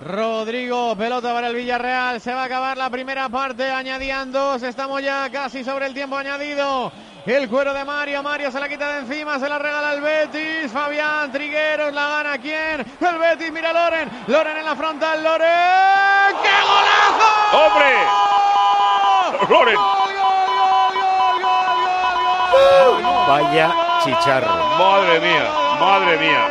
Rodrigo, pelota para el Villarreal, se va a acabar la primera parte, añadían 2, estamos ya casi sobre el tiempo añadido. El cuero de Mario se la quita de encima, se la regala el Betis, Fabián Trigueros, la gana ¿quién? El Betis, mira Loren en la frontal, Loren, ¡qué golazo! ¡Hombre! ¡Loren! ¡Gol! Vaya chicharro. Madre mía.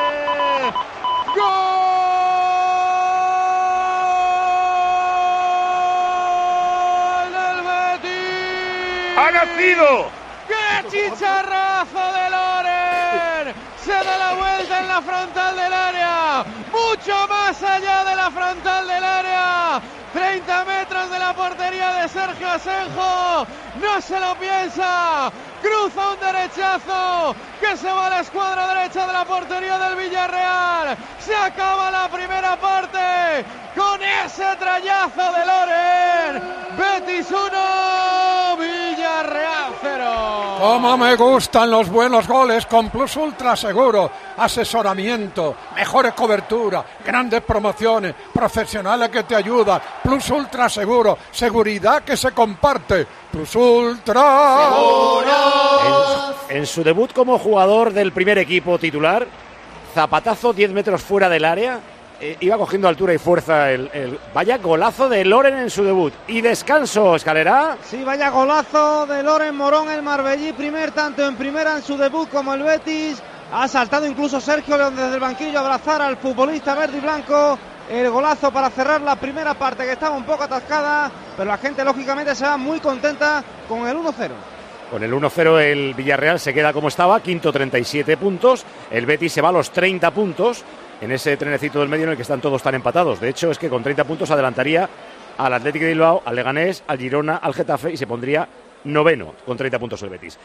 ¡Ha nacido! ¡Qué chicharrazo de Loren! Se da la vuelta en la frontal del área, mucho más allá de la frontal del área, 30 metros de la portería de Sergio Asenjo, no se lo piensa, cruza un derechazo que se va a la escuadra derecha de la portería del Villarreal. Se acaba la primera parte con ese trayazo de Loren. Betis 1, Villarreal 0. Cómo me gustan los buenos goles con Plus Ultra Seguro. Asesoramiento, mejores cobertura, grandes promociones, profesionales que te ayudan. Plus Ultra Seguro, seguridad que se comparte. Plus Ultra Seguro. En su debut como jugador del primer equipo titular, zapatazo 10 metros fuera del área, iba cogiendo altura y fuerza vaya golazo de Loren en su debut. Y descanso, Escalera. Sí, vaya golazo de Loren Morón, el marbellí, primer tanto en primera en su debut como el Betis. Ha saltado incluso Sergio León desde el banquillo a abrazar al futbolista verde y blanco. El golazo para cerrar la primera parte, que estaba un poco atascada, pero la gente lógicamente se va muy contenta con el 1-0. Con el 1-0 el Villarreal se queda como estaba, quinto, 37 puntos. El Betis se va a los 30 puntos en ese trenecito del medio en el que están todos tan empatados. De hecho, es que con 30 puntos adelantaría al Athletic de Bilbao, al Leganés, al Girona, al Getafe y se pondría noveno con 30 puntos el Betis.